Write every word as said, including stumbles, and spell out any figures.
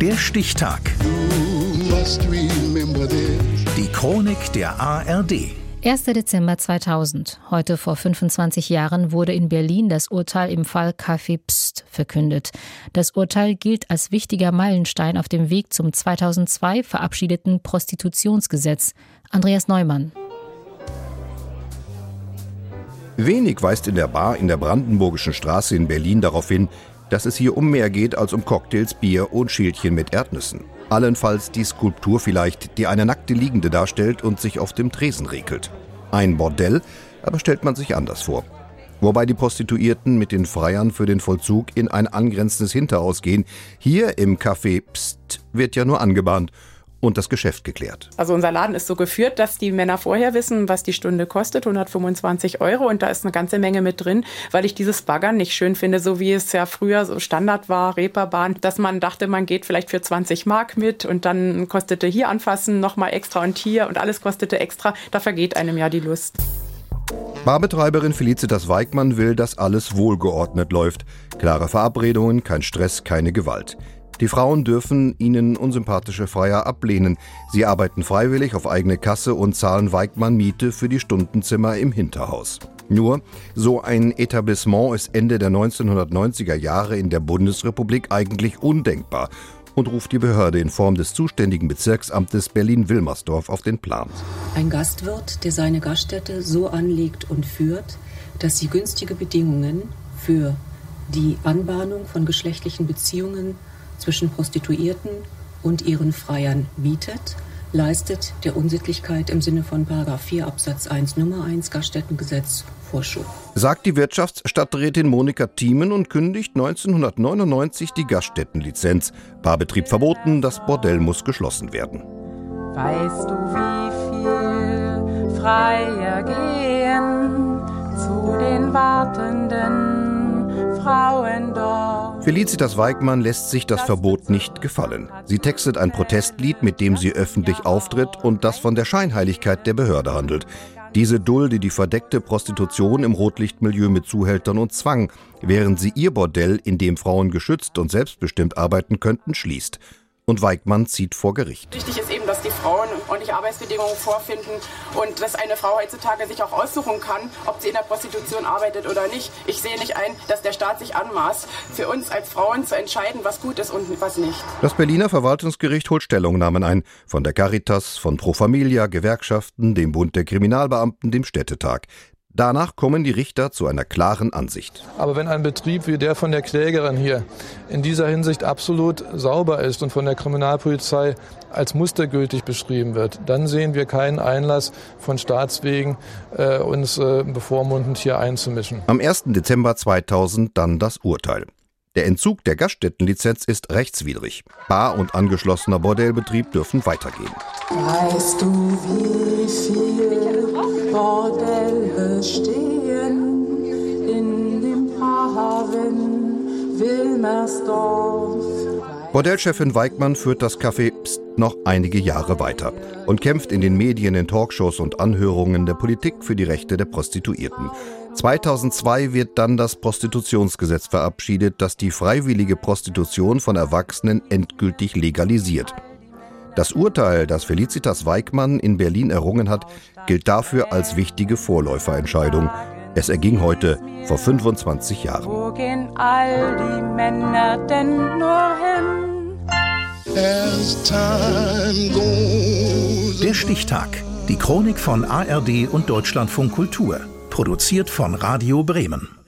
Der Stichtag. Die Chronik der A R D. erster Dezember zweitausend. Heute vor fünfundzwanzig Jahren wurde in Berlin das Urteil im Fall Café Psst verkündet. Das Urteil gilt als wichtiger Meilenstein auf dem Weg zum zweitausendzwei verabschiedeten Prostitutionsgesetz. Andreas Neumann. Wenig weist in der Bar in der Brandenburgischen Straße in Berlin darauf hin, dass es hier um mehr geht als um Cocktails, Bier und Schälchen mit Erdnüssen. Allenfalls die Skulptur vielleicht, die eine nackte Liegende darstellt und sich auf dem Tresen regelt. Ein Bordell, aber stellt man sich anders vor. Wobei die Prostituierten mit den Freiern für den Vollzug in ein angrenzendes Hinterhaus gehen. Hier im Café Psst wird ja nur angebahnt und das Geschäft geklärt. Also unser Laden ist so geführt, dass die Männer vorher wissen, was die Stunde kostet, hundertfünfundzwanzig Euro. Und da ist eine ganze Menge mit drin, weil ich dieses Baggern nicht schön finde, so wie es ja früher so Standard war, Reeperbahn, dass man dachte, man geht vielleicht für zwanzig Mark mit und dann kostete hier anfassen nochmal extra und hier und alles kostete extra. Da vergeht einem ja die Lust. Barbetreiberin Felicitas Weikmann will, dass alles wohlgeordnet läuft. Klare Verabredungen, kein Stress, keine Gewalt. Die Frauen dürfen ihnen unsympathische Freier ablehnen. Sie arbeiten freiwillig auf eigene Kasse und zahlen Weikmann Miete für die Stundenzimmer im Hinterhaus. Nur, so ein Etablissement ist Ende der neunzehnhundertneunziger Jahre in der Bundesrepublik eigentlich undenkbar und ruft die Behörde in Form des zuständigen Bezirksamtes Berlin-Wilmersdorf auf den Plan. Ein Gastwirt, der seine Gaststätte so anlegt und führt, dass sie günstige Bedingungen für die Anbahnung von geschlechtlichen Beziehungen zwischen Prostituierten und ihren Freiern bietet, leistet der Unsittlichkeit im Sinne von Paragraph vier Absatz eins Nummer eins Gaststättengesetz Vorschub. Sagt die Wirtschaftsstadträtin Monika Thiemen und kündigt neunzehnhundertneunundneunzig die Gaststättenlizenz. Barbetrieb verboten, das Bordell muss geschlossen werden. Weißt du, wie viel Freier gehen zu den wartenden Frauen dort? Felicitas Weikmann lässt sich das Verbot nicht gefallen. Sie textet ein Protestlied, mit dem sie öffentlich auftritt und das von der Scheinheiligkeit der Behörde handelt. Diese dulde die verdeckte Prostitution im Rotlichtmilieu mit Zuhältern und Zwang, während sie ihr Bordell, in dem Frauen geschützt und selbstbestimmt arbeiten könnten, schließt. Und Weikmann zieht vor Gericht. Wichtig ist eben, dass die Frauen ordentliche Arbeitsbedingungen vorfinden und dass eine Frau heutzutage sich auch aussuchen kann, ob sie in der Prostitution arbeitet oder nicht. Ich sehe nicht ein, dass der Staat sich anmaßt, für uns als Frauen zu entscheiden, was gut ist und was nicht. Das Berliner Verwaltungsgericht holt Stellungnahmen ein. Von der Caritas, von Pro Familia, Gewerkschaften, dem Bund der Kriminalbeamten, dem Städtetag. Danach kommen die Richter zu einer klaren Ansicht. Aber wenn ein Betrieb wie der von der Klägerin hier in dieser Hinsicht absolut sauber ist und von der Kriminalpolizei als mustergültig beschrieben wird, dann sehen wir keinen Einlass von Staatswegen, äh, uns äh, bevormundend hier einzumischen. Am ersten Dezember zweitausend dann das Urteil. Der Entzug der Gaststättenlizenz ist rechtswidrig. Bar- und angeschlossener Bordellbetrieb dürfen weitergehen. Weißt du, wie viel Bordelle stehen in dem Hafen Wilmersdorf? Bordellchefin Weikmann führt das Café Psst noch einige Jahre weiter und kämpft in den Medien, in Talkshows und Anhörungen der Politik für die Rechte der Prostituierten. zweitausendzwei wird dann das Prostitutionsgesetz verabschiedet, das die freiwillige Prostitution von Erwachsenen endgültig legalisiert. Das Urteil, das Felicitas Weikmann in Berlin errungen hat, gilt dafür als wichtige Vorläuferentscheidung. Es erging heute vor fünfundzwanzig Jahren. Wo gehen all die Männer denn nur hin? Der Stichtag. Die Chronik von A R D und Deutschlandfunk Kultur. Produziert von Radio Bremen.